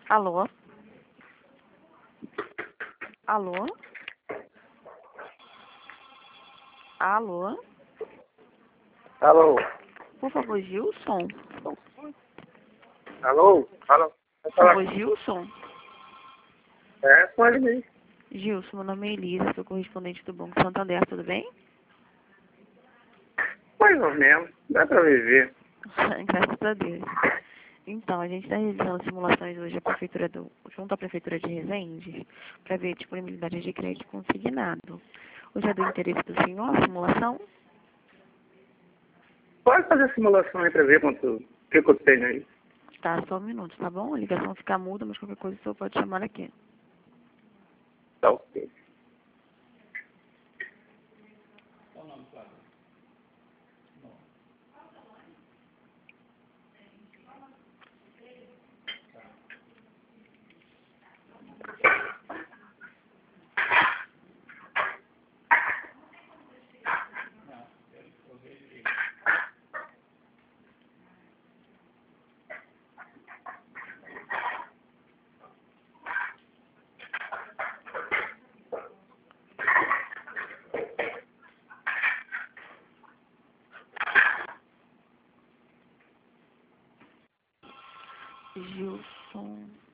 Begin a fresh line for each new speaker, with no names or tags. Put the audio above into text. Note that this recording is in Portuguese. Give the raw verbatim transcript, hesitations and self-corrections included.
Alô? Alô? Alô?
Alô?
Por favor, Gilson?
Alô? Alô?
Por
Vai falar
favor, Gilson?
é, com ele mesmo.
Gilson, meu nome é Elisa, sou correspondente do Banco Santander, tudo bem?
Mais ou menos. Dá pra viver.
Graças a Deus. Então, a gente está realizando simulações hoje à prefeitura do, junto à Prefeitura de Resende para ver a disponibilidade de crédito consignado. Hoje é do interesse do senhor a simulação?
Pode fazer a simulação aí pra ver quanto o que, que eu tenho aí.
Tá, só um minuto, tá bom? A ligação fica muda, mas qualquer coisa o senhor pode chamar aqui.
Tá ok.
Gilson...